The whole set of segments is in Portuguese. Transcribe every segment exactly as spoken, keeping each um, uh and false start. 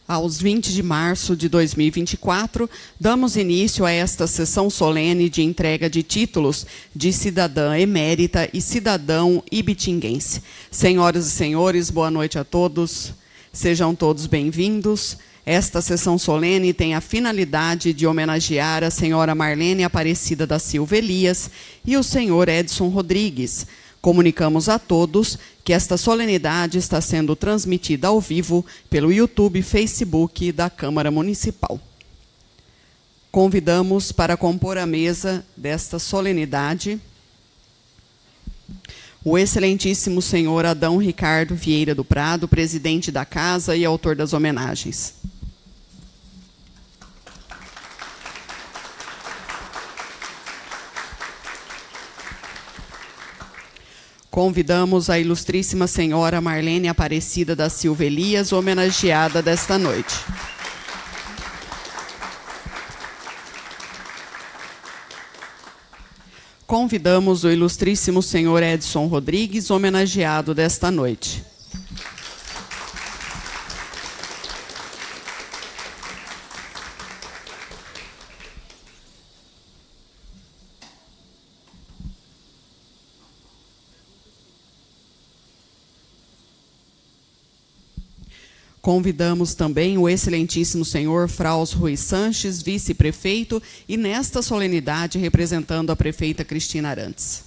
Aos vinte de março de dois mil e vinte e quatro, damos início a esta sessão solene de entrega de títulos de cidadã emérita e cidadão ibitinguense. Senhoras e senhores, boa noite a todos. Sejam todos bem-vindos. Esta sessão solene tem a finalidade de homenagear a senhora Marlene Aparecida da Silva Elias e o senhor Edson Rodrigues. Comunicamos a todos que esta solenidade está sendo transmitida ao vivo pelo YouTube e Facebook da Câmara Municipal. Convidamos para compor a mesa desta solenidade o excelentíssimo senhor Adão Ricardo Vieira do Prado, presidente da Casa e autor das homenagens. Convidamos a ilustríssima senhora Marlene Aparecida da Silva Elias, homenageada desta noite. Convidamos o ilustríssimo senhor Edson Rodrigues, homenageado desta noite. Convidamos também o excelentíssimo senhor Fraus Rui Sanches, vice-prefeito, e nesta solenidade representando a prefeita Cristina Arantes.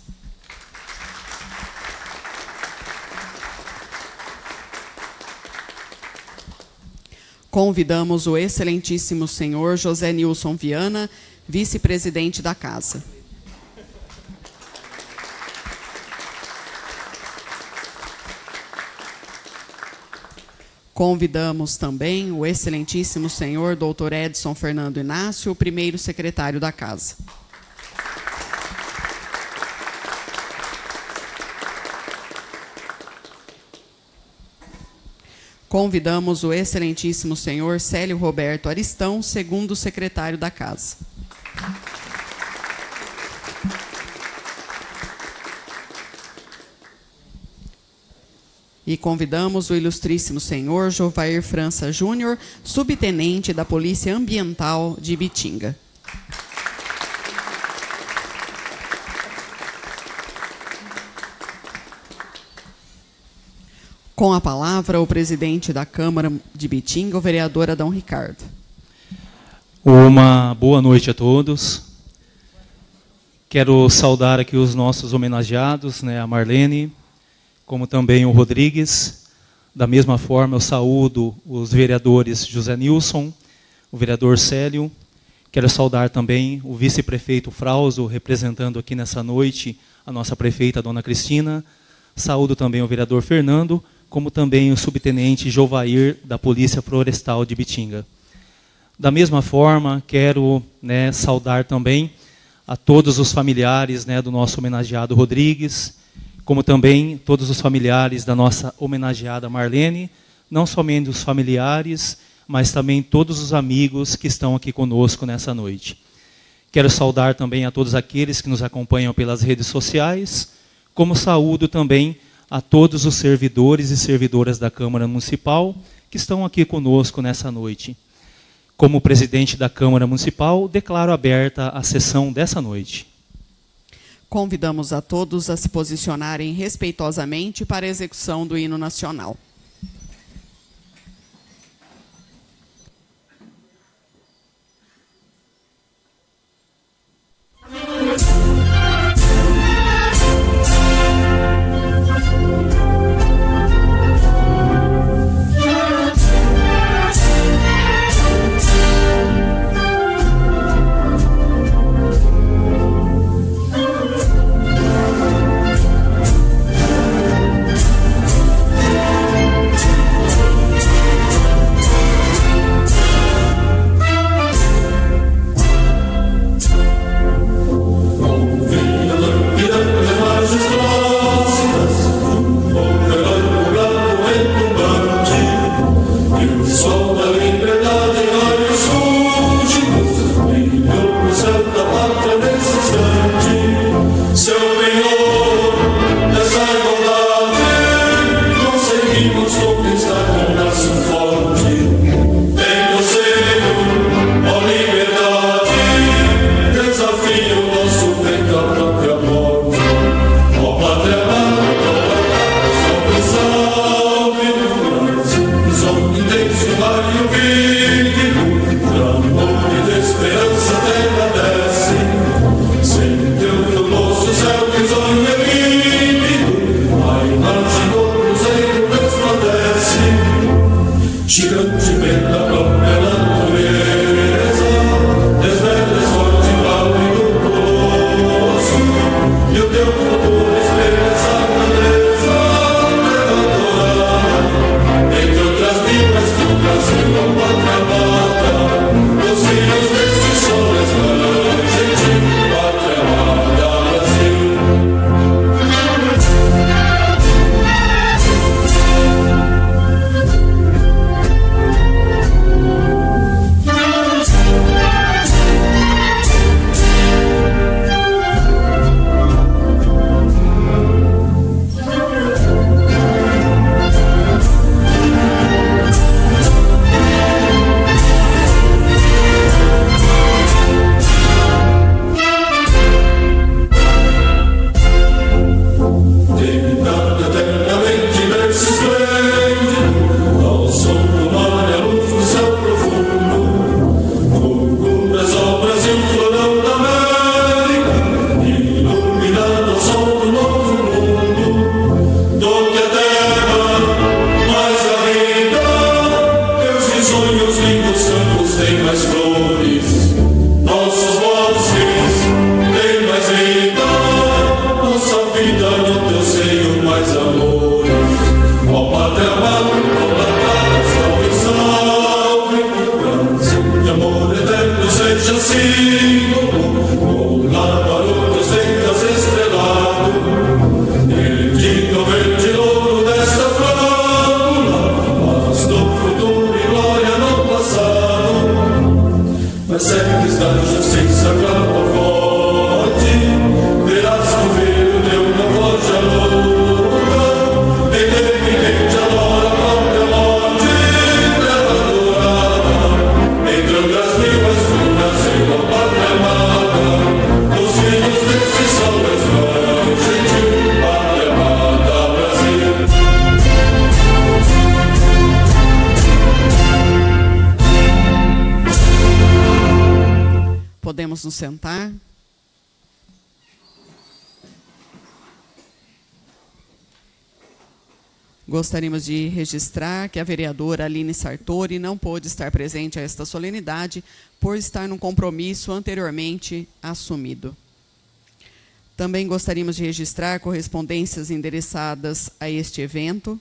Convidamos o excelentíssimo senhor José Nilson Viana, vice-presidente da Casa. Convidamos também o excelentíssimo senhor doutor Edson Fernando Inácio, o primeiro secretário da Casa. Convidamos o excelentíssimo senhor Célio Roberto Aristão, segundo secretário da Casa. E convidamos o ilustríssimo senhor Jovair França Júnior, subtenente da Polícia Ambiental de Ibitinga. Com a palavra, o presidente da Câmara de Ibitinga, o vereador Adão Ricardo. Uma boa noite a todos. Quero saudar aqui os nossos homenageados, né, a Marlene, como também o Rodrigues. Da mesma forma, eu saúdo os vereadores José Nilson, o vereador Célio. Quero saudar também o vice-prefeito Frauso, representando aqui nessa noite a nossa prefeita, a dona Cristina. Saúdo também o vereador Fernando, como também o subtenente Jovair, da Polícia Florestal de Ibitinga. Da mesma forma, quero, né, saudar também a todos os familiares, né, do nosso homenageado Rodrigues, como também todos os familiares da nossa homenageada Marlene, não somente os familiares, mas também todos os amigos que estão aqui conosco nessa noite. Quero saudar também a todos aqueles que nos acompanham pelas redes sociais, como saúdo também a todos os servidores e servidoras da Câmara Municipal que estão aqui conosco nessa noite. Como presidente da Câmara Municipal, declaro aberta a sessão dessa noite. Convidamos a todos a se posicionarem respeitosamente para a execução do hino nacional. Conseguimos conquistar com braço forte. raio vive, pra amor e de esperança terra desce, sem teu formoso céu risonho e límpido, a imagem do cruzeiro resplandece, gigante pela própria natureza, desvela forte e pálido colosso, e o teu futuro espelha essa grandeza predadora, entre outras vidas do Brasil, a pátria amada, os filhos deste sol resplandente, pátria amada Brasil. Deitado eternamente berço esplêndido, ao som do mar e a luz do céu profundo, fulgura as obras e o florão da América, iluminado ao sol do novo mundo, do que a terra mais garrida, teus risonhos lindos campos têm mais flores, nossos bosques têm mais vida, nossa vida no teu seio mais amores. Ó Pátria amada, ó salve, salve, Brasil de amor eterno seja símbolo, o lar barulho dos ventas estrelado, dedica o verde louro desta flâmula, mas do futuro e glória no passado, mas segues da justiça clama forte, verás que o filho teu não foge à luta, independente adora a própria morte, terra dourada, entre outras vivas do Brasil, a pátria amada, os filhos deste sol resplandente, pátria amada Brasil. Podemos nos sentar. Gostaríamos de registrar que a vereadora Aline Sartori não pôde estar presente a esta solenidade por estar num compromisso anteriormente assumido. Também gostaríamos de registrar correspondências endereçadas a este evento.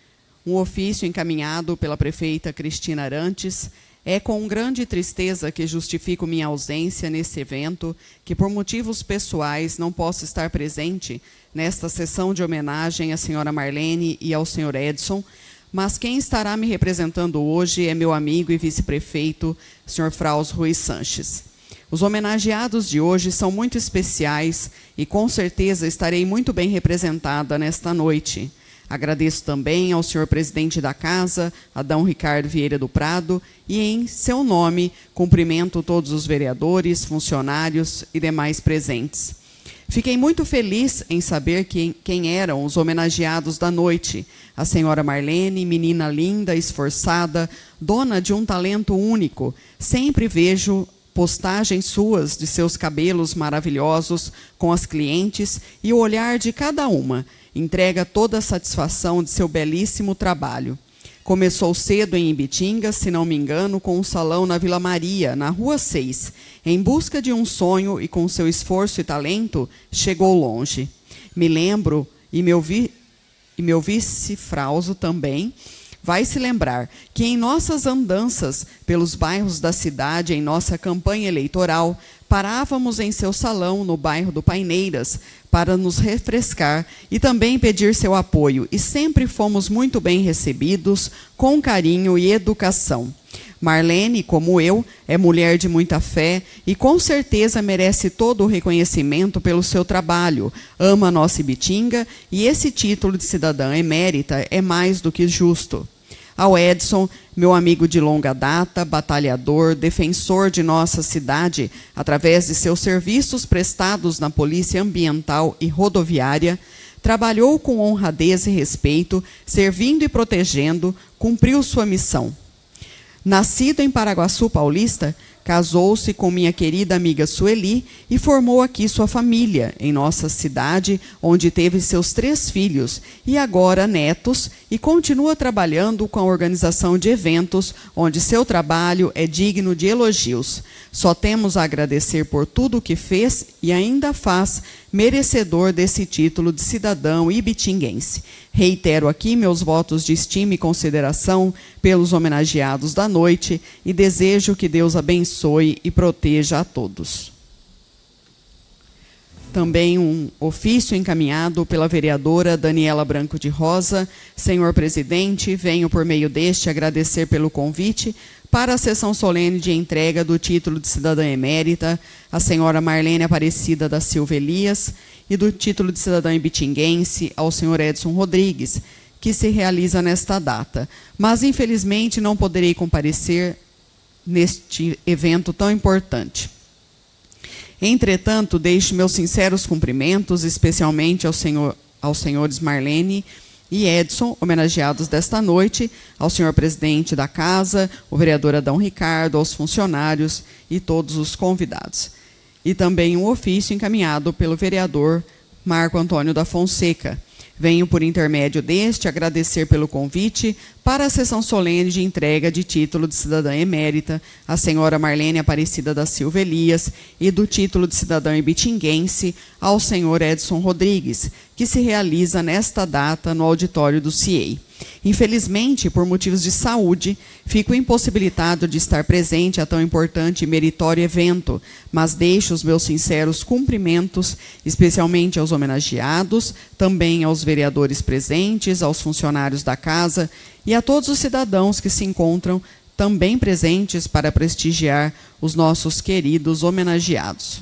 Um ofício encaminhado pela prefeita Cristina Arantes. É com grande tristeza que justifico minha ausência nesse evento, que por motivos pessoais não posso estar presente nesta sessão de homenagem à senhora Marlene e ao senhor Edson, mas quem estará me representando hoje é meu amigo e vice-prefeito, senhor Fraus Ruiz Sanches. Os homenageados de hoje são muito especiais e com certeza estarei muito bem representada nesta noite. Agradeço também ao senhor presidente da Casa, Adão Ricardo Vieira do Prado, e em seu nome cumprimento todos os vereadores, funcionários e demais presentes. Fiquei muito feliz em saber que, quem eram os homenageados da noite. A senhora Marlene, menina linda, esforçada, dona de um talento único. Sempre vejo postagens suas de seus cabelos maravilhosos com as clientes e o olhar de cada uma entrega toda a satisfação de seu belíssimo trabalho. Começou cedo em Ibitinga, se não me engano, com um salão na Vila Maria, na Rua seis. Em busca de um sonho e com seu esforço e talento, chegou longe. Me lembro, e meu, vi, e meu vice-frauso também, vai se lembrar que em nossas andanças pelos bairros da cidade, em nossa campanha eleitoral, parávamos em seu salão, no bairro do Paineiras, para nos refrescar e também pedir seu apoio, e sempre fomos muito bem recebidos, com carinho e educação. Marlene, como eu, é mulher de muita fé e com certeza merece todo o reconhecimento pelo seu trabalho, ama a nossa Ibitinga e esse título de cidadã emérita é mais do que justo. Ao Edson, meu amigo de longa data, batalhador, defensor de nossa cidade, através de seus serviços prestados na Polícia Ambiental e Rodoviária, trabalhou com honradez e respeito, servindo e protegendo, cumpriu sua missão. Nascido em Paraguaçu Paulista, casou-se com minha querida amiga Sueli e formou aqui sua família, em nossa cidade, onde teve seus três filhos e agora netos, e continua trabalhando com a organização de eventos, onde seu trabalho é digno de elogios. Só temos a agradecer por tudo o que fez e ainda faz, merecedor desse título de cidadão ibitinguense. Reitero aqui meus votos de estima e consideração pelos homenageados da noite e desejo que Deus abençoe e proteja a todos. Também um ofício encaminhado pela vereadora Daniela Branco de Rosa. Senhor presidente, venho por meio deste agradecer pelo convite para a sessão solene de entrega do título de cidadã emérita à senhora Marlene Aparecida da Silva Elias e do título de cidadã ibitinguense ao senhor Edson Rodrigues, que se realiza nesta data. Mas, infelizmente, não poderei comparecer neste evento tão importante. Entretanto, deixo meus sinceros cumprimentos, especialmente ao senhor, aos senhores Marlene e Edson, homenageados desta noite, ao senhor presidente da casa, o vereador Adão Ricardo, aos funcionários e todos os convidados. E também um ofício encaminhado pelo vereador Marco Antônio da Fonseca. Venho, por intermédio deste, agradecer pelo convite para a sessão solene de entrega de título de cidadã emérita à senhora Marlene Aparecida da Silva Elias e do título de cidadã ibitinguense ao senhor Edson Rodrigues, que se realiza nesta data no auditório do C I E I. Infelizmente, por motivos de saúde, fico impossibilitado de estar presente a tão importante e meritório evento, mas deixo os meus sinceros cumprimentos, especialmente aos homenageados, também aos vereadores presentes, aos funcionários da casa e a todos os cidadãos que se encontram também presentes para prestigiar os nossos queridos homenageados.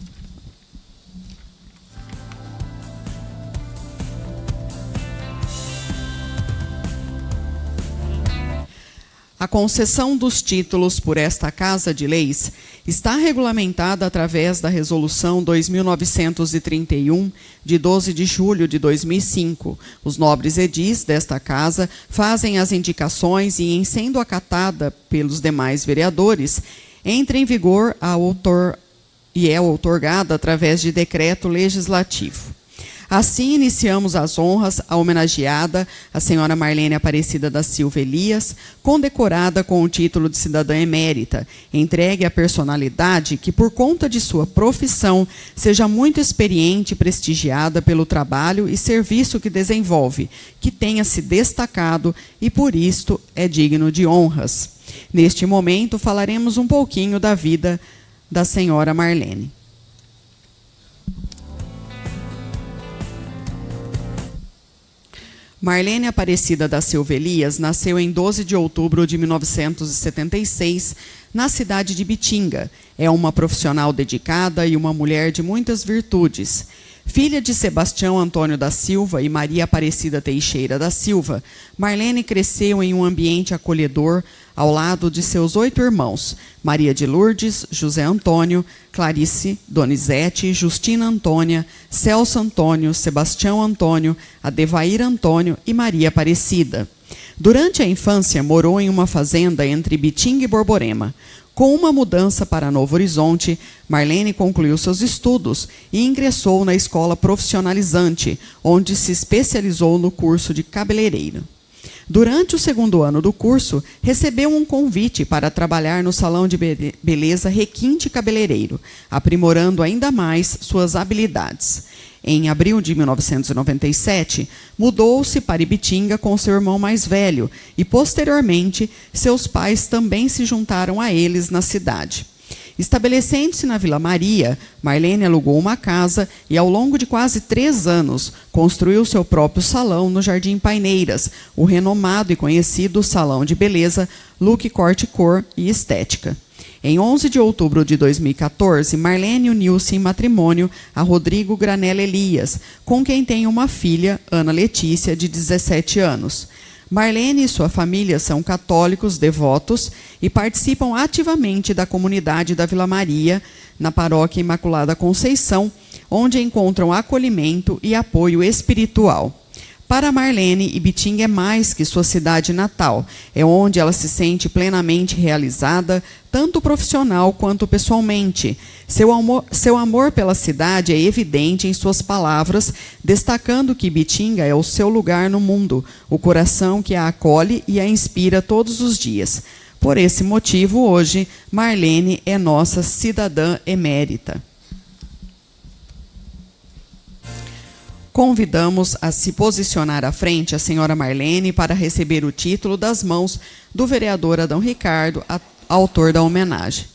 A concessão dos títulos por esta Casa de Leis está regulamentada através da Resolução dois mil novecentos e trinta e um, de doze de julho de dois mil e cinco. Os nobres edis desta Casa fazem as indicações e, em sendo acatada pelos demais vereadores, entra em vigor a outor... e é outorgada através de decreto legislativo. Assim, iniciamos as honras à homenageada, a senhora Marlene Aparecida da Silva Elias, condecorada com o título de cidadã emérita, entregue à personalidade que, por conta de sua profissão, seja muito experiente e prestigiada pelo trabalho e serviço que desenvolve, que tenha se destacado e, por isto, é digno de honras. Neste momento, falaremos um pouquinho da vida da senhora Marlene. Marlene Aparecida da Silva Elias nasceu em doze de outubro de mil novecentos e setenta e seis, na cidade de Bitinga. É uma profissional dedicada e uma mulher de muitas virtudes. Filha de Sebastião Antônio da Silva e Maria Aparecida Teixeira da Silva, Marlene cresceu em um ambiente acolhedor ao lado de seus oito irmãos, Maria de Lourdes, José Antônio, Clarice, Donizete, Justina Antônia, Celso Antônio, Sebastião Antônio, Adevair Antônio e Maria Aparecida. Durante a infância, morou em uma fazenda entre Bitinga e Borborema. Com uma mudança para Novo Horizonte, Marlene concluiu seus estudos e ingressou na escola profissionalizante, onde se especializou no curso de cabeleireiro. Durante o segundo ano do curso, recebeu um convite para trabalhar no salão de beleza Requinte Cabeleireiro, aprimorando ainda mais suas habilidades. Em abril de mil novecentos e noventa e sete, mudou-se para Ibitinga com seu irmão mais velho e, posteriormente, seus pais também se juntaram a eles na cidade. Estabelecendo-se na Vila Maria, Marlene alugou uma casa e, ao longo de quase três anos, construiu seu próprio salão no Jardim Paineiras, o renomado e conhecido Salão de Beleza Look Corte Cor e Estética. Em onze de outubro de dois mil e quatorze, Marlene uniu-se em matrimônio a Rodrigo Granella Elias, com quem tem uma filha, Ana Letícia, de dezessete anos. Marlene e sua família são católicos devotos e participam ativamente da comunidade da Vila Maria, na paróquia Imaculada Conceição, onde encontram acolhimento e apoio espiritual. Para Marlene, Ibitinga é mais que sua cidade natal. É onde ela se sente plenamente realizada, tanto profissional quanto pessoalmente. Seu amor, seu amor pela cidade é evidente em suas palavras, destacando que Ibitinga é o seu lugar no mundo, o coração que a acolhe e a inspira todos os dias. Por esse motivo, hoje, Marlene é nossa cidadã emérita. Convidamos a se posicionar à frente a senhora Marlene para receber o título das mãos do vereador Adão Ricardo, a, autor da homenagem.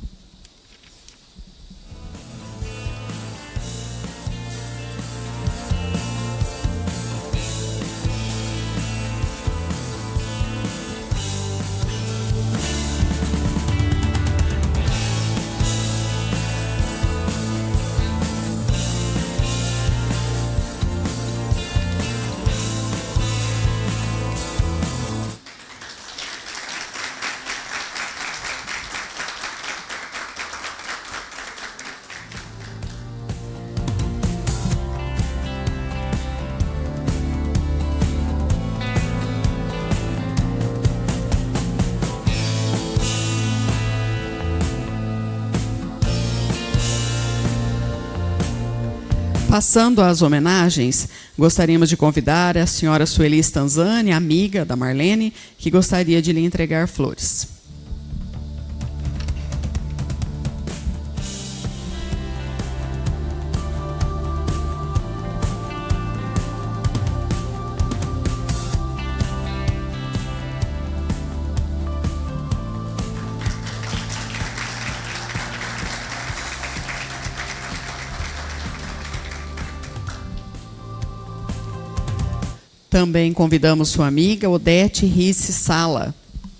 Passando às homenagens, gostaríamos de convidar a senhora Sueli Stanzani, amiga da Marlene, que gostaria de lhe entregar flores. Também convidamos sua amiga Odete Risse Sala.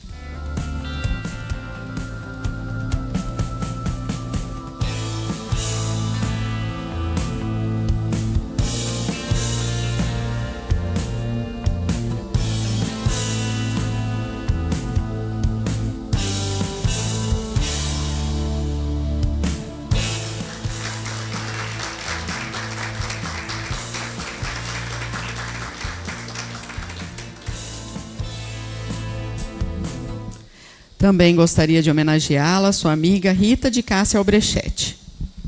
Também gostaria de homenageá-la, sua amiga Rita de Cássia Albrechetti.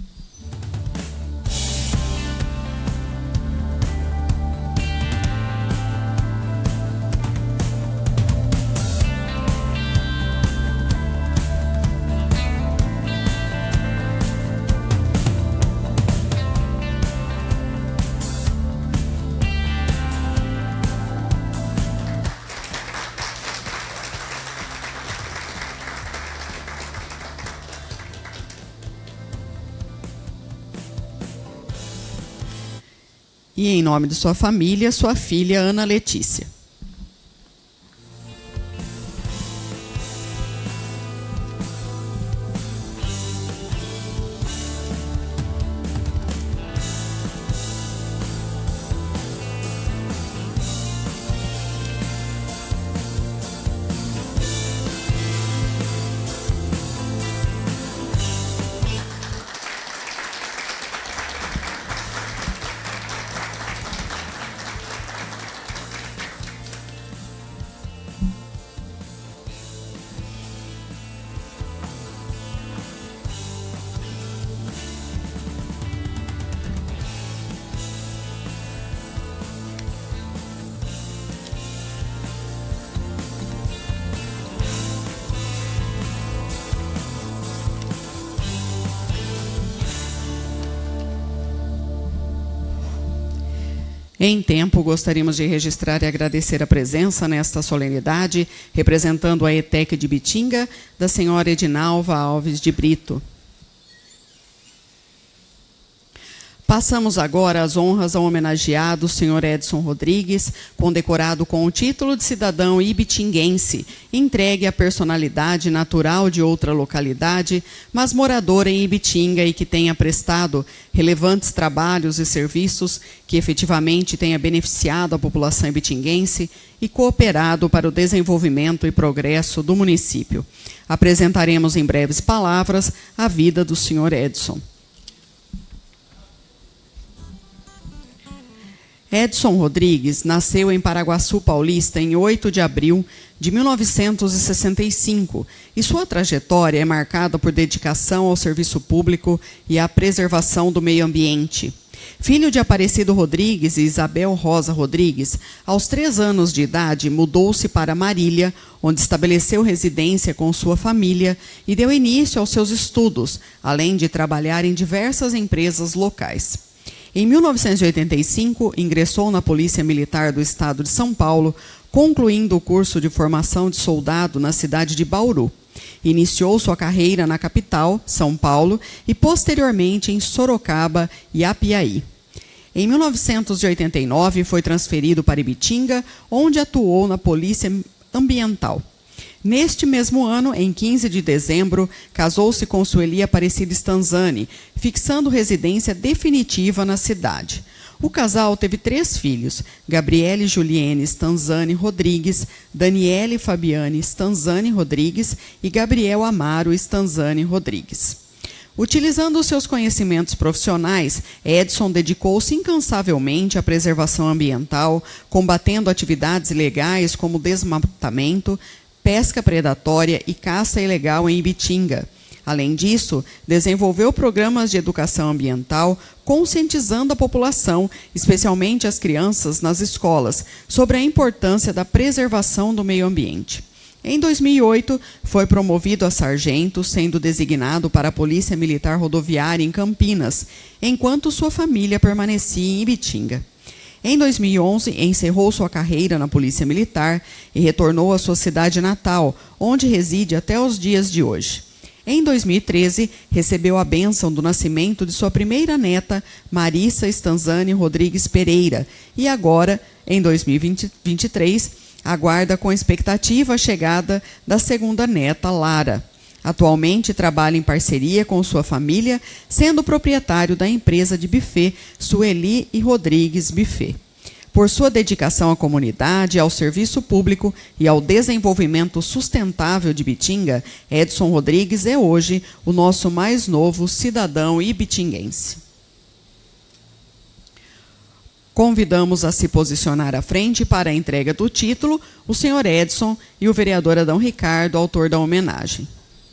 E, em nome de sua família, sua filha Ana Letícia. Em tempo, gostaríamos de registrar e agradecer a presença nesta solenidade, representando a ETEC de Ibitinga, da senhora Edinalva Alves de Brito. Passamos agora às honras ao homenageado senhor Edson Rodrigues, condecorado com o título de cidadão ibitinguense, entregue à personalidade natural de outra localidade, mas moradora em Ibitinga e que tenha prestado relevantes trabalhos e serviços que efetivamente tenha beneficiado a população ibitinguense e cooperado para o desenvolvimento e progresso do município. Apresentaremos em breves palavras a vida do senhor Edson. Edson Rodrigues nasceu em Paraguaçu Paulista em oito de abril de mil novecentos e sessenta e cinco e sua trajetória é marcada por dedicação ao serviço público e à preservação do meio ambiente. Filho de Aparecido Rodrigues e Isabel Rosa Rodrigues, aos três anos de idade mudou-se para Marília, onde estabeleceu residência com sua família e deu início aos seus estudos, além de trabalhar em diversas empresas locais. Em mil novecentos e oitenta e cinco, ingressou na Polícia Militar do Estado de São Paulo, concluindo o curso de formação de soldado na cidade de Bauru. Iniciou sua carreira na capital, São Paulo, e posteriormente em Sorocaba e Apiaí. Em mil novecentos e oitenta e nove, foi transferido para Ibitinga, onde atuou na Polícia Ambiental. Neste mesmo ano, em quinze de dezembro, casou-se com Sueli Aparecida Stanzani, fixando residência definitiva na cidade. O casal teve três filhos, Gabriele Juliene Stanzani Rodrigues, Daniele Fabiane Stanzani Rodrigues e Gabriel Amaro Stanzani Rodrigues. Utilizando os seus conhecimentos profissionais, Edson dedicou-se incansavelmente à preservação ambiental, combatendo atividades ilegais como desmatamento, pesca predatória e caça ilegal em Ibitinga. Além disso, desenvolveu programas de educação ambiental, conscientizando a população, especialmente as crianças nas escolas, sobre a importância da preservação do meio ambiente. Em dois mil e oito, foi promovido a sargento, sendo designado para a Polícia Militar Rodoviária em Campinas, enquanto sua família permanecia em Ibitinga. Em dois mil e onze, encerrou sua carreira na Polícia Militar e retornou à sua cidade natal, onde reside até os dias de hoje. Em dois mil e treze, recebeu a bênção do nascimento de sua primeira neta, Marissa Stanzani Rodrigues Pereira, e agora, em dois mil e vinte e três, aguarda com expectativa a chegada da segunda neta, Lara. Atualmente trabalha em parceria com sua família, sendo proprietário da empresa de buffet Sueli e Rodrigues Buffet. Por sua dedicação à comunidade, ao serviço público e ao desenvolvimento sustentável de Ibitinga, Edson Rodrigues é hoje o nosso mais novo cidadão ibitinguense. Convidamos a se posicionar à frente para a entrega do título o senhor Edson e o vereador Adão Ricardo, autor da homenagem.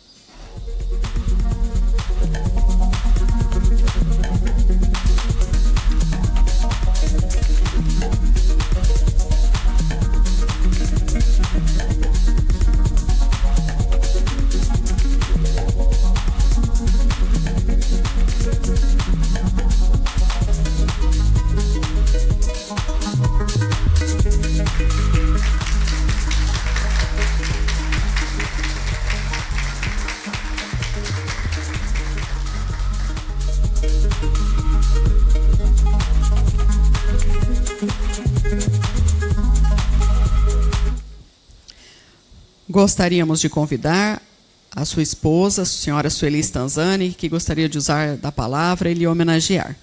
Gostaríamos de convidar a sua esposa, a senhora Sueli Stanzani, que gostaria de usar da palavra e lhe homenagear.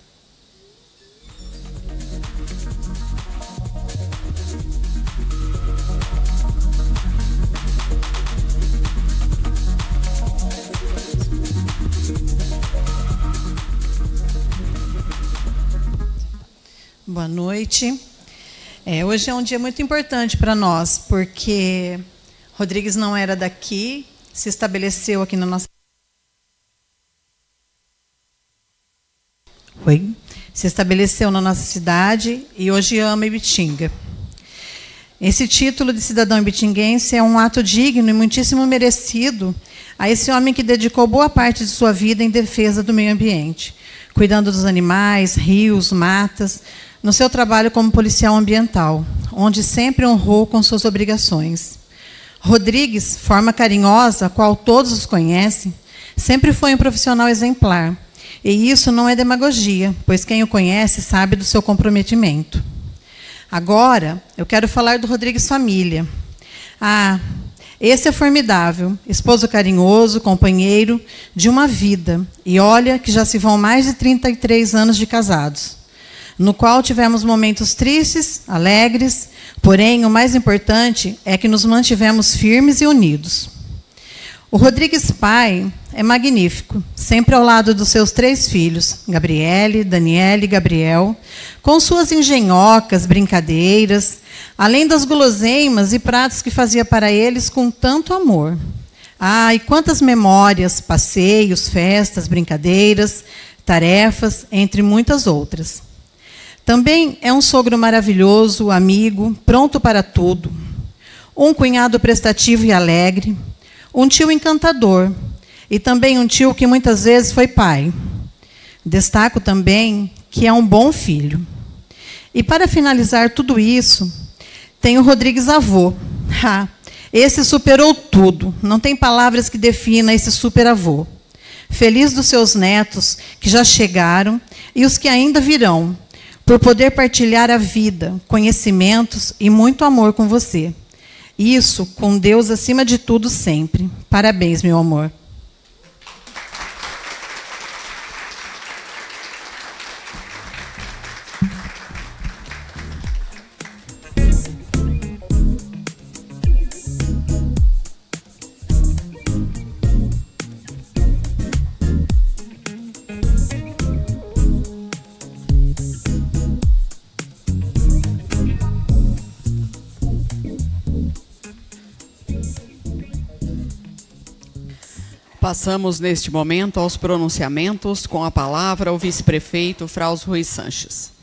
Boa noite. É, hoje é um dia muito importante para nós, porque Rodrigues não era daqui, se estabeleceu aqui na nossa... Oi? Se estabeleceu na nossa cidade e hoje ama Ibitinga. Esse título de cidadão ibitinguense é um ato digno e muitíssimo merecido a esse homem que dedicou boa parte de sua vida em defesa do meio ambiente, cuidando dos animais, rios, matas, no seu trabalho como policial ambiental, onde sempre honrou com suas obrigações. Rodrigues, forma carinhosa, a qual todos os conhecem, sempre foi um profissional exemplar. E isso não é demagogia, pois quem o conhece sabe do seu comprometimento. Agora, eu quero falar do Rodrigues Família. Ah, esse é formidável, esposo carinhoso, companheiro de uma vida. E olha que já se vão mais de trinta e três anos de casados, no qual tivemos momentos tristes, alegres, porém, o mais importante é que nos mantivemos firmes e unidos. O Rodrigues pai é magnífico, sempre ao lado dos seus três filhos, Gabriele, Daniele e Gabriel, com suas engenhocas, brincadeiras, além das guloseimas e pratos que fazia para eles com tanto amor. Ah, e quantas memórias, passeios, festas, brincadeiras, tarefas, entre muitas outras. Também é um sogro maravilhoso, amigo, pronto para tudo. Um cunhado prestativo e alegre, um tio encantador, e também um tio que muitas vezes foi pai. Destaco também que é um bom filho. E para finalizar tudo isso, tem o Rodrigues avô. Ah, esse superou tudo, não tem palavras que definam esse superavô. Feliz dos seus netos que já chegaram e os que ainda virão, por poder partilhar a vida, conhecimentos e muito amor com você. Isso com Deus acima de tudo sempre. Parabéns, meu amor. Passamos, neste momento, aos pronunciamentos, com a palavra o vice-prefeito Fraus Ruiz Sanches.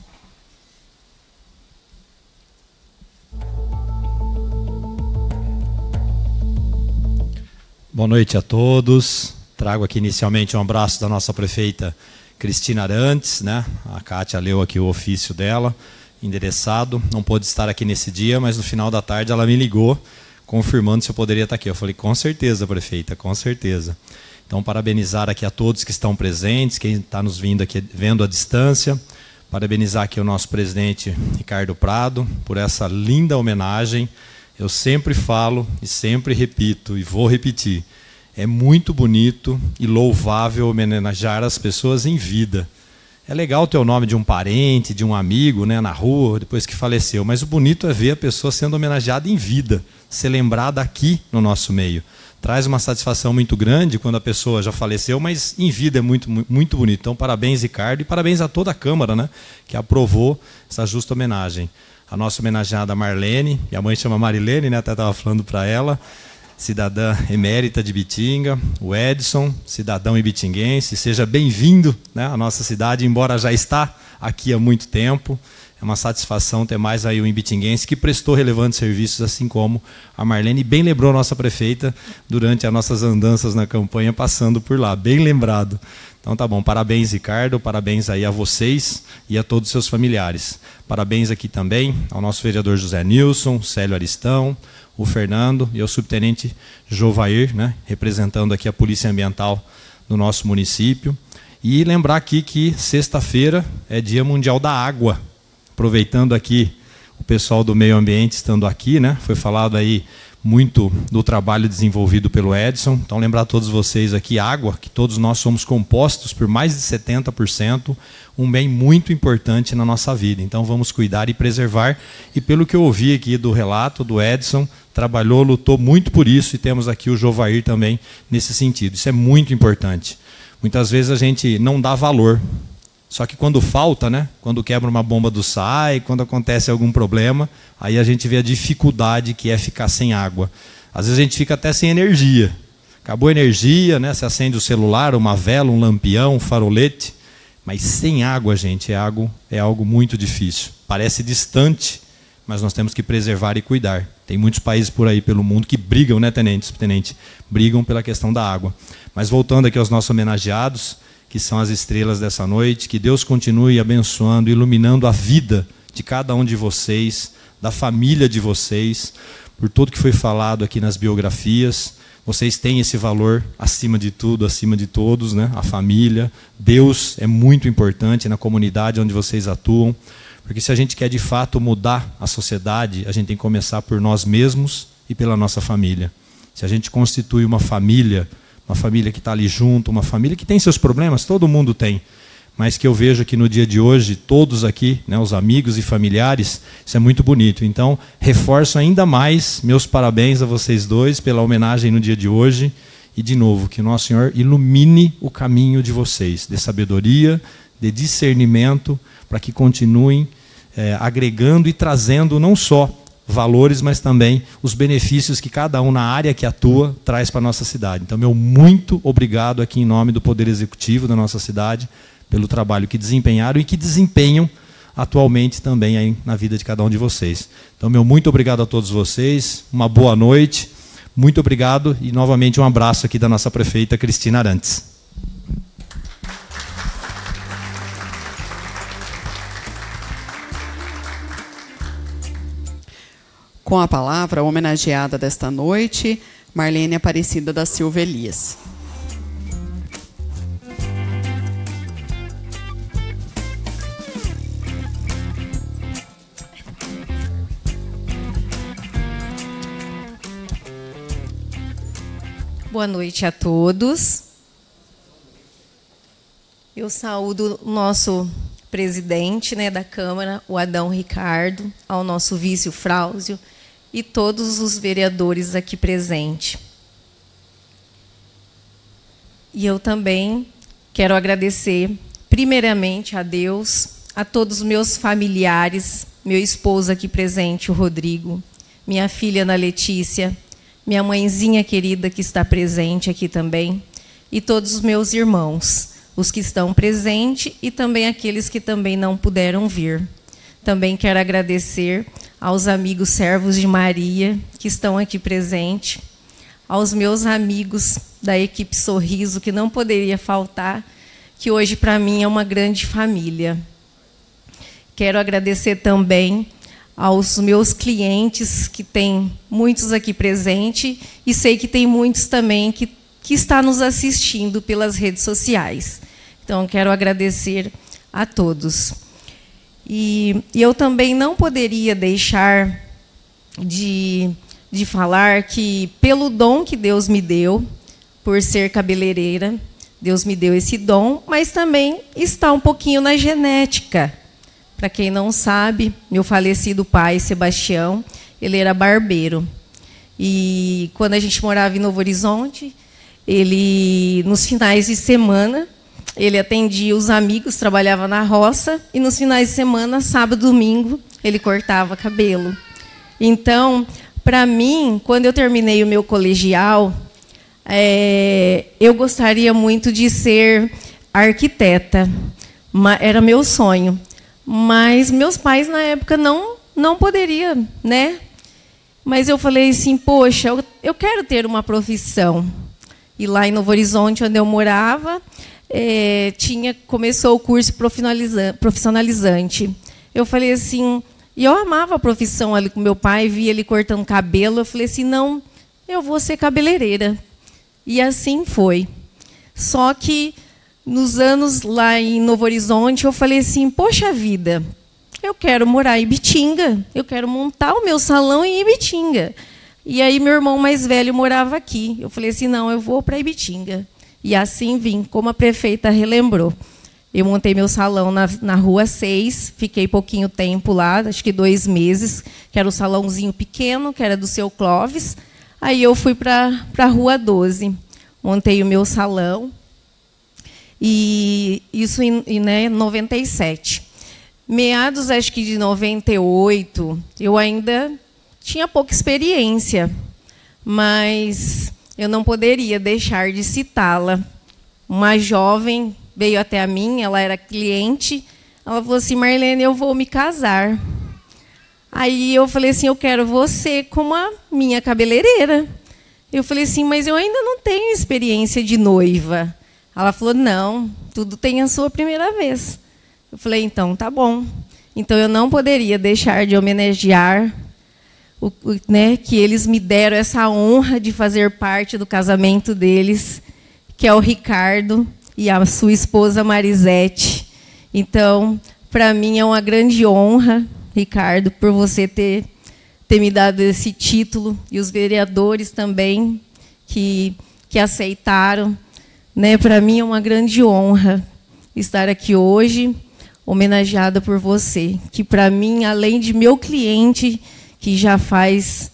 Boa noite a todos. Trago aqui inicialmente um abraço da nossa prefeita Cristina Arantes, né? A Kátia leu aqui o ofício dela, endereçado. Não pôde estar aqui nesse dia, mas no final da tarde ela me ligou, confirmando se eu poderia estar aqui. Eu falei, com certeza, prefeita, com certeza. Então, parabenizar aqui a todos que estão presentes, quem está nos vindo aqui, vendo à distância. Parabenizar aqui o nosso presidente Ricardo Prado por essa linda homenagem. Eu sempre falo e sempre repito, e vou repetir, é muito bonito e louvável homenagear as pessoas em vida. É legal ter o nome de um parente, de um amigo, né, na rua, depois que faleceu, mas o bonito é ver a pessoa sendo homenageada em vida, ser lembrada aqui no nosso meio. Traz uma satisfação muito grande quando a pessoa já faleceu, mas em vida é muito, muito bonito. Então, parabéns, Ricardo, e parabéns a toda a Câmara, né, que aprovou essa justa homenagem. A nossa homenageada Marlene, minha mãe chama Marilene, né, até estava falando para ela, cidadã emérita de Ibitinga, o Edson, cidadão ibitinguense, seja bem-vindo, né, à nossa cidade, embora já está aqui há muito tempo. É uma satisfação ter mais aí um ibitinguense que prestou relevantes serviços, assim como a Marlene, bem lembrou a nossa prefeita durante as nossas andanças na campanha, passando por lá, bem lembrado. Então tá bom, parabéns, Ricardo, parabéns aí a vocês e a todos os seus familiares. Parabéns aqui também ao nosso vereador José Nilson, Célio Aristão, o Fernando e ao subtenente Jovair, né, representando aqui a Polícia Ambiental do nosso município. E lembrar aqui que sexta-feira é Dia Mundial da Água. Aproveitando aqui o pessoal do meio ambiente estando aqui, né? Foi falado aí muito do trabalho desenvolvido pelo Edson. Então, lembrar a todos vocês aqui, água, que todos nós somos compostos por mais de setenta por cento, um bem muito importante na nossa vida. Então, vamos cuidar e preservar. E pelo que eu ouvi aqui do relato do Edson, trabalhou, lutou muito por isso, e temos aqui o Jovair também nesse sentido. Isso é muito importante. Muitas vezes a gente não dá valor. Só que quando falta, né? Quando quebra uma bomba do S A I, quando acontece algum problema, aí a gente vê a dificuldade que é ficar sem água. Às vezes a gente fica até sem energia. Acabou a energia, né? Você acende o celular, uma vela, um lampião, um farolete, mas sem água, gente, é algo, é algo muito difícil. Parece distante, mas nós temos que preservar e cuidar. Tem muitos países por aí pelo mundo que brigam, né, tenente, tenente? Brigam pela questão da água. Mas voltando aqui aos nossos homenageados, que são as estrelas dessa noite, que Deus continue abençoando, iluminando a vida de cada um de vocês, da família de vocês, por tudo que foi falado aqui nas biografias. Vocês têm esse valor acima de tudo, acima de todos, né? A família, Deus é muito importante na comunidade onde vocês atuam, porque se a gente quer de fato mudar a sociedade, a gente tem que começar por nós mesmos e pela nossa família. Se a gente constitui uma família, uma família que está ali junto, uma família que tem seus problemas, todo mundo tem, mas que eu vejo aqui no dia de hoje, todos aqui, né, os amigos e familiares, isso é muito bonito. Então, reforço ainda mais meus parabéns a vocês dois pela homenagem no dia de hoje, E, de novo, que o nosso Senhor ilumine o caminho de vocês, de sabedoria, de discernimento, para que continuem é, agregando e trazendo não só valores, mas também os benefícios que cada um na área que atua traz para a nossa cidade. Então, meu muito obrigado aqui em nome do Poder Executivo da nossa cidade, pelo trabalho que desempenharam e que desempenham atualmente também aí na vida de cada um de vocês. Então, meu muito obrigado a todos vocês, uma boa noite, muito obrigado e novamente um abraço aqui da nossa prefeita Cristina Arantes. Com a palavra, a homenageada desta noite, Marlene Aparecida da Silva Elias. Boa noite a todos. Eu saúdo o nosso presidente, né, da Câmara, o Adão Ricardo, ao nosso vice, o Fráuzio, e todos os vereadores aqui presentes. E eu também quero agradecer, primeiramente, a Deus, a todos os meus familiares, meu esposo aqui presente, o Rodrigo, minha filha Ana Letícia, minha mãezinha querida que está presente aqui também, e todos os meus irmãos, os que estão presentes e também aqueles que também não puderam vir. Também quero agradecer aos amigos servos de Maria, que estão aqui presentes, aos meus amigos da equipe Sorriso, que não poderia faltar, que hoje, para mim, é uma grande família. Quero agradecer também aos meus clientes, que tem muitos aqui presentes, e sei que tem muitos também que, que estão nos assistindo pelas redes sociais. Então, quero agradecer a todos. E, e eu também não poderia deixar de, de falar que, pelo dom que Deus me deu, por ser cabeleireira, Deus me deu esse dom, mas também está um pouquinho na genética. Para quem não sabe, meu falecido pai, Sebastião, ele era barbeiro. E quando a gente morava em Novo Horizonte, ele, nos finais de semana, ele atendia os amigos, trabalhava na roça, e nos finais de semana, sábado, domingo, ele cortava cabelo. Então, para mim, quando eu terminei o meu colegial, é, eu gostaria muito de ser arquiteta. Era meu sonho. Mas meus pais, na época, não, não poderiam, né? Mas eu falei assim, poxa, eu, eu quero ter uma profissão. E lá em Novo Horizonte, onde eu morava, é, tinha, começou o curso profissionalizante. Eu falei assim, e eu amava a profissão ali com meu pai, via ele cortando cabelo. Eu falei assim, não, eu vou ser cabeleireira. E assim foi. Só que nos anos lá em Novo Horizonte, eu falei assim, poxa vida, eu quero morar em Ibitinga, eu quero montar o meu salão em Ibitinga. E aí meu irmão mais velho morava aqui. Eu falei assim, não, eu vou para Ibitinga. E assim vim, como a prefeita relembrou. Eu montei meu salão na, na Rua seis, fiquei pouquinho tempo lá, acho que dois meses, que era um salãozinho pequeno, que era do seu Clóvis. Aí eu fui para a Rua doze, montei o meu salão. E isso em, em né, noventa e sete. Meados, acho que de noventa e oito, eu ainda tinha pouca experiência, mas eu não poderia deixar de citá-la. Uma jovem veio até a mim, ela era cliente, ela falou assim, Marlene, eu vou me casar. Aí eu falei assim, eu quero você como a minha cabeleireira. Eu falei assim, mas eu ainda não tenho experiência de noiva. Ela falou, não, tudo tem a sua primeira vez. Eu falei, então, tá bom. Então, eu não poderia deixar de homenagear o, o, né, que eles me deram essa honra de fazer parte do casamento deles, que é o Ricardo e a sua esposa Marisete. Então, para mim é uma grande honra, Ricardo, por você ter, ter me dado esse título, e os vereadores também, que, que aceitaram. Né, para mim é uma grande honra estar aqui hoje, homenageada por você, que para mim, além de meu cliente, que já faz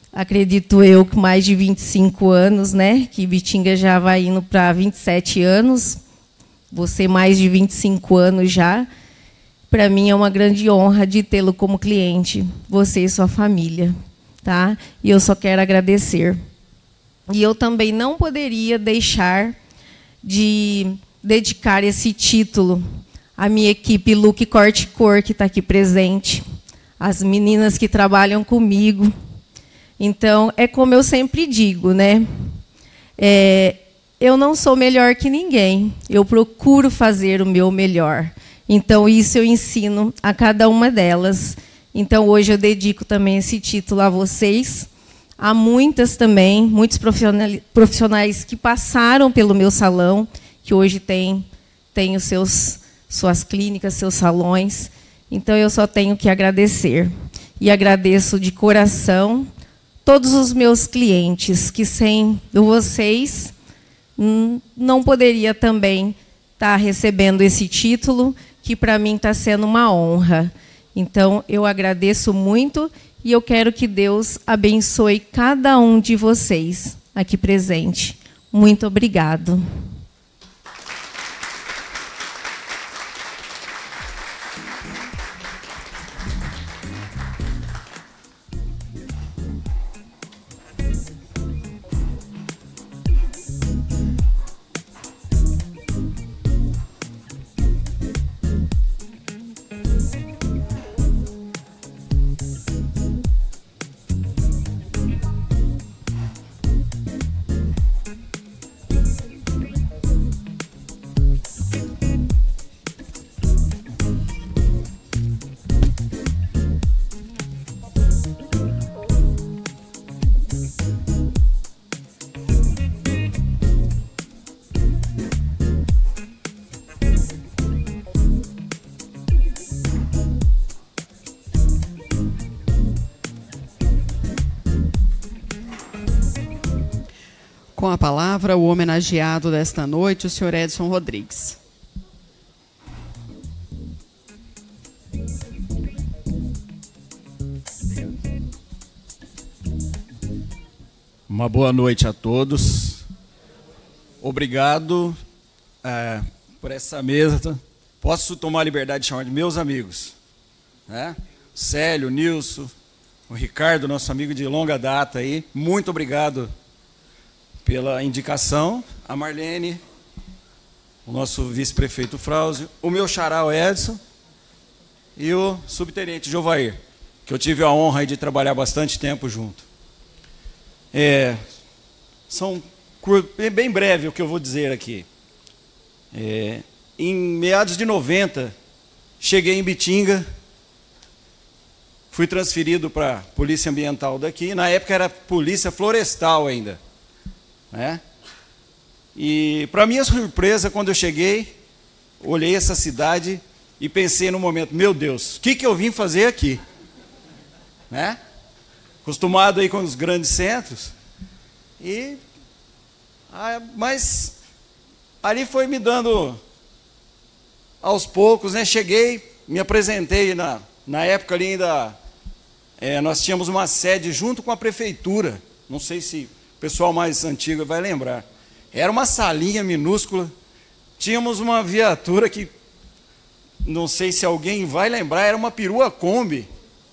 acredito eu, que mais de vinte e cinco anos, né? Que Ibitinga já vai indo para vinte e sete anos. Você mais de vinte e cinco anos já. Para mim é uma grande honra de tê-lo como cliente, você e sua família, tá? E eu só quero agradecer. E eu também não poderia deixar de dedicar esse título à minha equipe Look Corte Cor, que está aqui presente, as meninas que trabalham comigo. Então, é como eu sempre digo, né? É, eu não sou melhor que ninguém, eu procuro fazer o meu melhor. Então, isso eu ensino a cada uma delas. Então, hoje eu dedico também esse título a vocês. Há muitas também, muitos profissionais que passaram pelo meu salão, que hoje têm, têm os seus, suas clínicas, seus salões. Então, eu só tenho que agradecer. E agradeço de coração todos os meus clientes, que sem vocês não poderia também estar recebendo esse título, que para mim está sendo uma honra. Então, eu agradeço muito e eu quero que Deus abençoe cada um de vocês aqui presente. Muito obrigado. Com a palavra, o homenageado desta noite, o senhor Edson Rodrigues. Uma boa noite a todos. Obrigado é, por essa mesa. Posso tomar a liberdade de chamar de meus amigos, né? Célio, o Nilson, o Ricardo, nosso amigo de longa data aí. Muito obrigado pela indicação, a Marlene, o nosso vice-prefeito Frauzio, o meu xará, o Edson, e o subtenente Jovair, que eu tive a honra de trabalhar bastante tempo junto. É, são bem breve o que eu vou dizer aqui. É, em meados de noventa, cheguei em Ibitinga, fui transferido para a Polícia Ambiental daqui, na época era Polícia Florestal ainda. Né? E, para minha surpresa, quando eu cheguei, olhei essa cidade e pensei no momento, meu Deus, o que, que eu vim fazer aqui? Né? Acostumado aí com os grandes centros. E, ah, mas ali foi me dando aos poucos, né? Cheguei, me apresentei, na, na época ali ainda, é, nós tínhamos uma sede junto com a prefeitura, não sei se o pessoal mais antigo vai lembrar. Era uma salinha minúscula, tínhamos uma viatura que, não sei se alguém vai lembrar, era uma perua Kombi.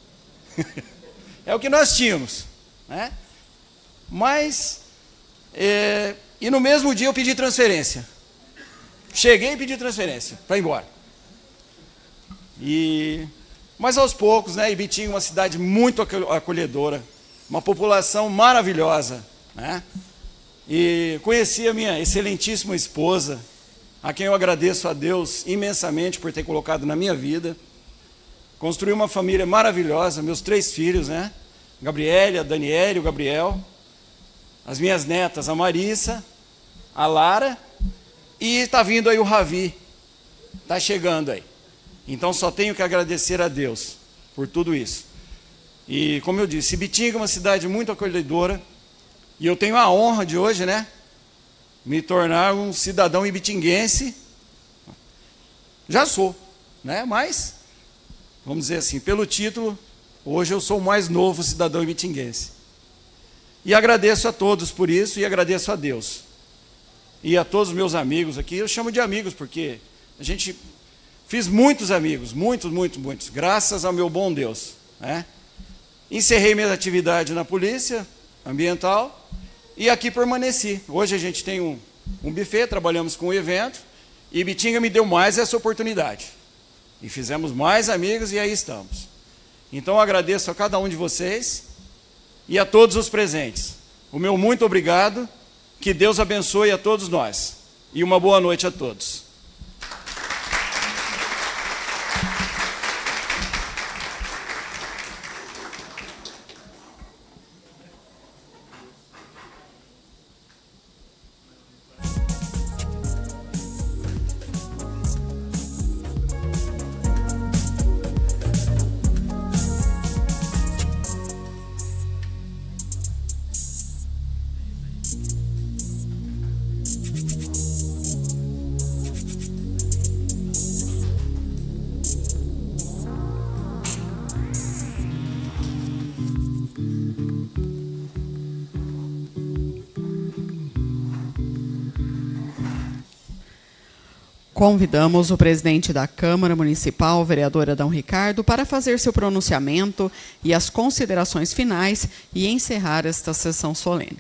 É o que nós tínhamos, né? Mas, é, e no mesmo dia eu pedi transferência. Cheguei e pedi transferência para ir embora. E, mas aos poucos, né, Ibitinga é uma cidade muito acolhedora, uma população maravilhosa, né? E conheci a minha excelentíssima esposa, a quem eu agradeço a Deus imensamente por ter colocado na minha vida. Construí uma família maravilhosa, meus três filhos, né? Gabriele, a Daniele, o Gabriel, as minhas netas, a Marissa, a Lara, e está vindo aí o Ravi, está chegando aí. Então só tenho que agradecer a Deus por tudo isso. E como eu disse, Ibitinga é uma cidade muito acolhedora, e eu tenho a honra de hoje, né, me tornar um cidadão ibitinguense. Já sou, né, mas, vamos dizer assim, pelo título, hoje eu sou o mais novo cidadão ibitinguense. E agradeço a todos por isso, e agradeço a Deus. E a todos os meus amigos aqui, eu chamo de amigos, porque a gente fiz muitos amigos, muitos, muitos, muitos, graças ao meu bom Deus, né? Encerrei minha atividade na polícia ambiental e aqui permaneci. Hoje a gente tem um, um buffet, trabalhamos com um evento, e Ibitinga me deu mais essa oportunidade. E fizemos mais amigos e aí estamos. Então agradeço a cada um de vocês e a todos os presentes. O meu muito obrigado, que Deus abençoe a todos nós. E uma boa noite a todos. Convidamos o presidente da Câmara Municipal, o vereador Adão Ricardo, para fazer seu pronunciamento e as considerações finais e encerrar esta sessão solene.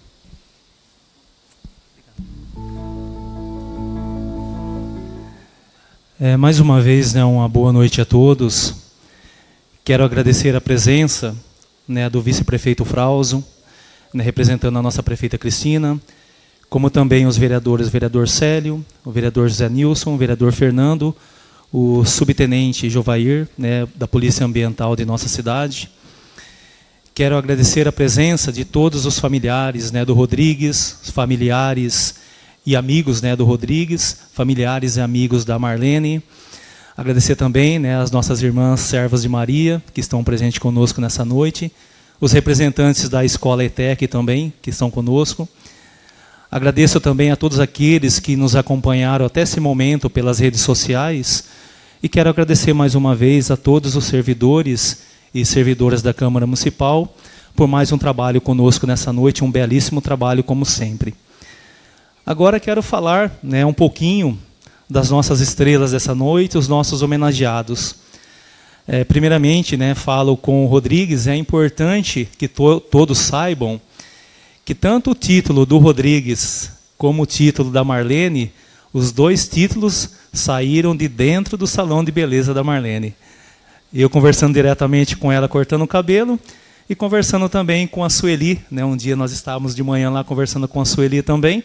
É, mais uma vez, né, uma boa noite a todos. Quero agradecer a presença, né, do vice-prefeito Frauso, né, representando a nossa prefeita Cristina, como também os vereadores, o vereador Célio, o vereador José Nilson, o vereador Fernando, o subtenente Jovair, né, da Polícia Ambiental de nossa cidade. Quero agradecer a presença de todos os familiares, né, do Rodrigues, os familiares e amigos, né, do Rodrigues, familiares e amigos da Marlene. Agradecer também, né, as nossas irmãs servas de Maria, que estão presentes conosco nessa noite, os representantes da Escola E T E C também, que estão conosco. Agradeço também a todos aqueles que nos acompanharam até esse momento pelas redes sociais e quero agradecer mais uma vez a todos os servidores e servidoras da Câmara Municipal por mais um trabalho conosco nessa noite, um belíssimo trabalho como sempre. Agora quero falar, né, um pouquinho das nossas estrelas dessa noite, os nossos homenageados. É, primeiramente, né, falo com o Rodrigues, é importante que to todos saibam que tanto o título do Rodrigues como o título da Marlene, os dois títulos saíram de dentro do salão de beleza da Marlene. Eu conversando diretamente com ela, cortando o cabelo, e conversando também com a Sueli, né, um dia nós estávamos de manhã lá conversando com a Sueli também,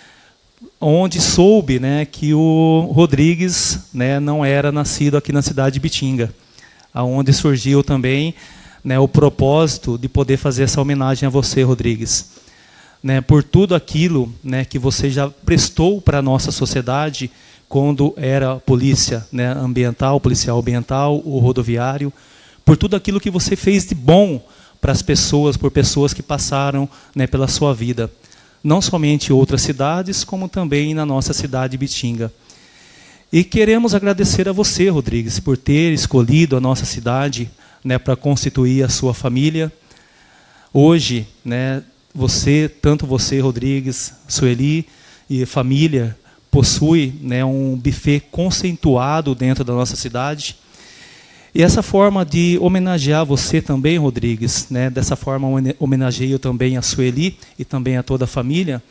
onde soube, né, que o Rodrigues, né, não era nascido aqui na cidade de Ibitinga, aonde surgiu também, né, o propósito de poder fazer essa homenagem a você, Rodrigues. Né, por tudo aquilo, né, que você já prestou para a nossa sociedade quando era polícia, né, ambiental, policial ambiental, ou rodoviário, por tudo aquilo que você fez de bom para as pessoas, por pessoas que passaram, né, pela sua vida. Não somente em outras cidades, como também na nossa cidade de Ibitinga. E queremos agradecer a você, Rodrigues, por ter escolhido a nossa cidade, né, para constituir a sua família. Hoje, né, você, tanto você, Rodrigues, Sueli e família, possui, né, um buffet conceituado dentro da nossa cidade. E essa forma de homenagear você também, Rodrigues, né, dessa forma homenageio também a Sueli e também a toda a família,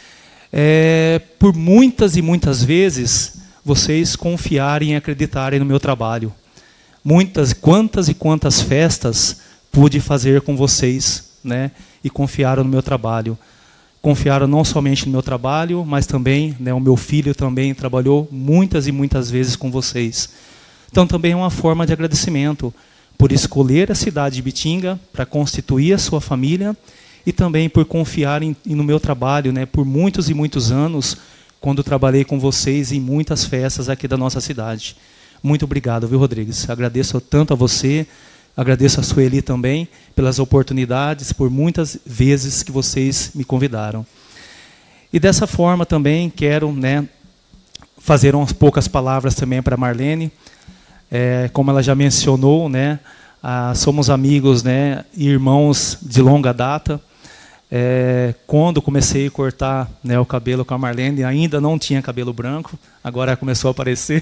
é, por muitas e muitas vezes vocês confiarem e acreditarem no meu trabalho. Muitas, quantas e quantas festas pude fazer com vocês, né, e confiaram no meu trabalho. Confiaram não somente no meu trabalho, mas também, né, o meu filho também trabalhou muitas e muitas vezes com vocês. Então também é uma forma de agradecimento por escolher a cidade de Ibitinga para constituir a sua família e também por confiar em, no meu trabalho, né, por muitos e muitos anos, quando trabalhei com vocês em muitas festas aqui da nossa cidade. Muito obrigado, viu, Rodrigues? Agradeço tanto a você, agradeço a Sueli também pelas oportunidades, por muitas vezes que vocês me convidaram. E dessa forma também quero, né, fazer umas poucas palavras também para a Marlene. É, como ela já mencionou, né, ah, somos amigos, né, e irmãos de longa data. É, quando comecei a cortar, né, o cabelo com a Marlene, ainda não tinha cabelo branco, agora começou a aparecer.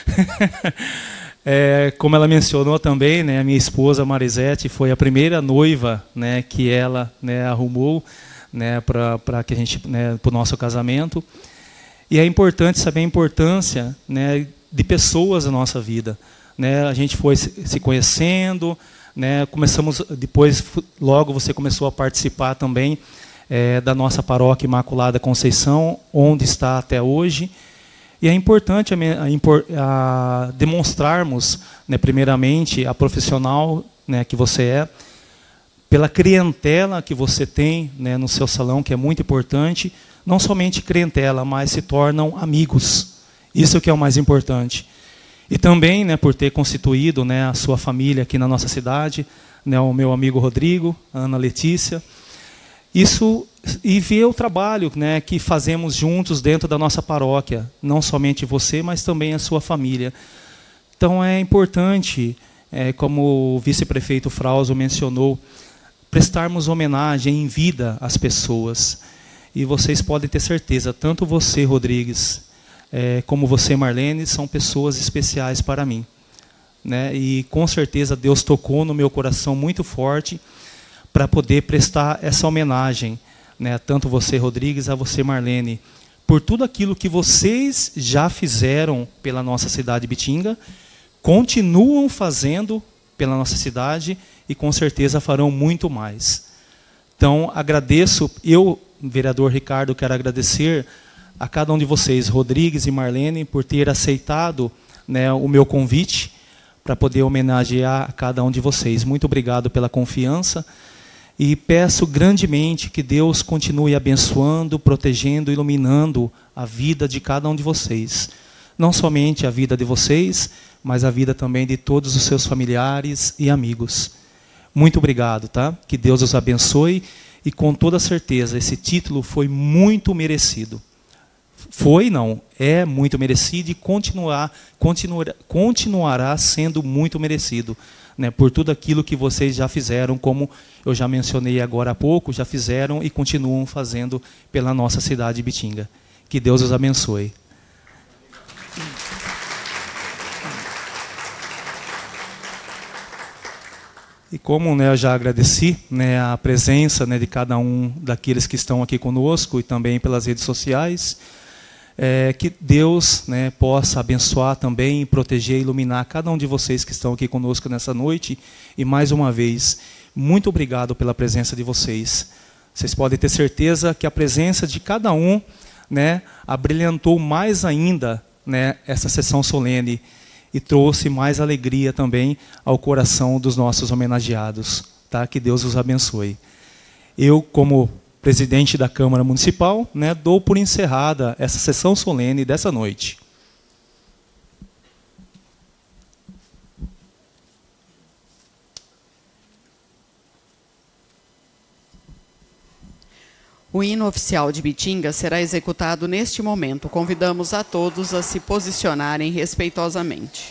É, como ela mencionou também, né, a minha esposa Marisete foi a primeira noiva, né, que ela, né, arrumou, né, para que a gente, né, para o nosso casamento. E é importante saber a importância, né, de pessoas na nossa vida, né? A gente foi se conhecendo, né, começamos depois, logo você começou a participar também é, da nossa paróquia Imaculada Conceição, onde está até hoje. E é importante a, a, a demonstrarmos, né, primeiramente, a profissional, né, que você é, pela clientela que você tem, né, no seu salão, que é muito importante. Não somente clientela, mas se tornam amigos. Isso que é o mais importante. E também, né, por ter constituído, né, a sua família aqui na nossa cidade, né, o meu amigo Rodrigo, a Ana Letícia. Isso, e ver o trabalho, né, que fazemos juntos dentro da nossa paróquia. Não somente você, mas também a sua família. Então é importante, é, como o vice-prefeito Frauso mencionou, prestarmos homenagem em vida às pessoas. E vocês podem ter certeza, tanto você, Rodrigues, é, como você, Marlene, são pessoas especiais para mim, né? E com certeza Deus tocou no meu coração muito forte para poder prestar essa homenagem, né? Tanto você, Rodrigues, a você, Marlene, por tudo aquilo que vocês já fizeram pela nossa cidade de Bitinga, continuam fazendo pela nossa cidade e com certeza farão muito mais. Então, agradeço, eu, vereador Ricardo, quero agradecer a cada um de vocês, Rodrigues e Marlene, por ter aceitado, né, o meu convite para poder homenagear a cada um de vocês. Muito obrigado pela confiança e peço grandemente que Deus continue abençoando, protegendo, iluminando a vida de cada um de vocês. Não somente a vida de vocês, mas a vida também de todos os seus familiares e amigos. Muito obrigado, tá? Que Deus os abençoe e com toda certeza esse título foi muito merecido. Foi, não, é muito merecido e continuar, continuar, continuará sendo muito merecido, né, por tudo aquilo que vocês já fizeram, como eu já mencionei agora há pouco, já fizeram e continuam fazendo pela nossa cidade de Bitinga. Que Deus os abençoe. E como, né, eu já agradeci, né, a presença, né, de cada um daqueles que estão aqui conosco e também pelas redes sociais, é, que Deus, né, possa abençoar também, proteger e iluminar cada um de vocês que estão aqui conosco nessa noite. E mais uma vez, muito obrigado pela presença de vocês. Vocês podem ter certeza que a presença de cada um, né, abrilhantou mais ainda, né, essa sessão solene e trouxe mais alegria também ao coração dos nossos homenageados. Tá? Que Deus os abençoe. Eu, como presidente da Câmara Municipal, né, dou por encerrada essa sessão solene dessa noite. O hino oficial de Bitinga será executado neste momento. Convidamos a todos a se posicionarem respeitosamente.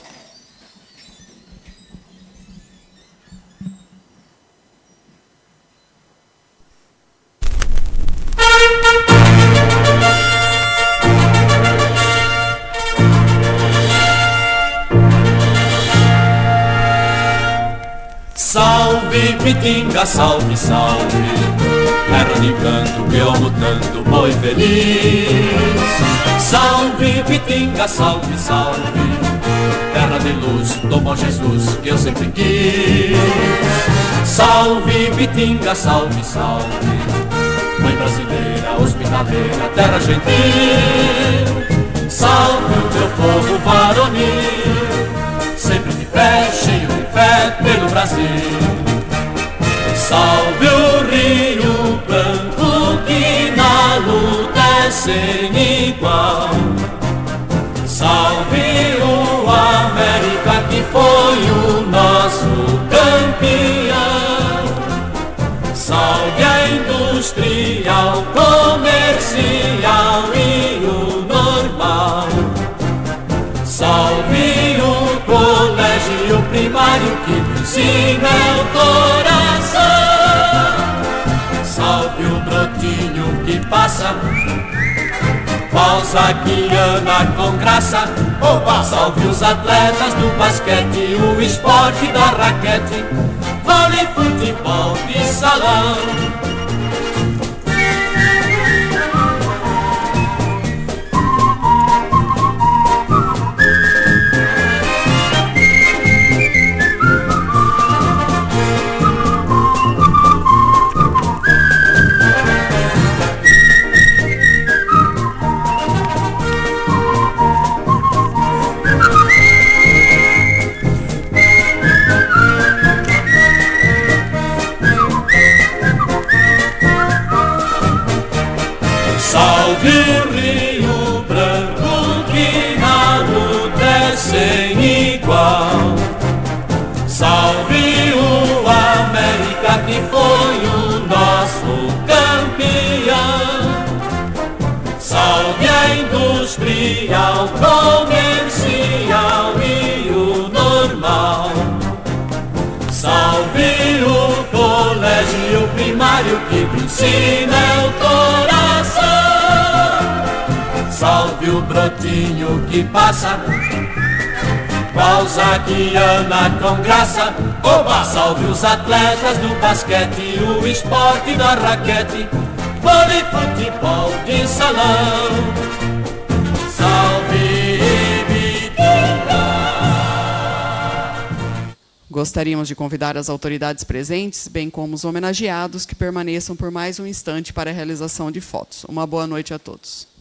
Salve Bitinga, salve, salve, terra de canto que amo tanto, boi feliz. Salve Bitinga, salve, salve, terra de luz do bom Jesus que eu sempre quis. Salve Bitinga, salve, salve, mãe brasileira, hospitaleira, terra gentil. Salve o teu povo varonil, sempre de pé, cheio de fé pelo Brasil. Salve o Rio Branco que na luta é sem igual. Salve o América que foi o nosso campeão. Salve a industrial, comercial e o normal. Salve o colégio primário que ensina o coração. Salve o passa. Valsaquiana com graça. Opa! Salve os atletas do basquete, o esporte da raquete, vôlei, futebol de salão. Salve Rio Branco que na luta é sem igual. Salve o América que foi o nosso campeão. Salve a industrial, comercial e o normal. Salve o colégio primário que me ensina o coração. Salve o brotinho que passa, Valsaquiana com graça. Oba! Salve os atletas do basquete, o esporte da raquete, vôlei, futebol de salão. Salve Ibitinga! Gostaríamos de convidar as autoridades presentes, bem como os homenageados, que permaneçam por mais um instante para a realização de fotos. Uma boa noite a todos.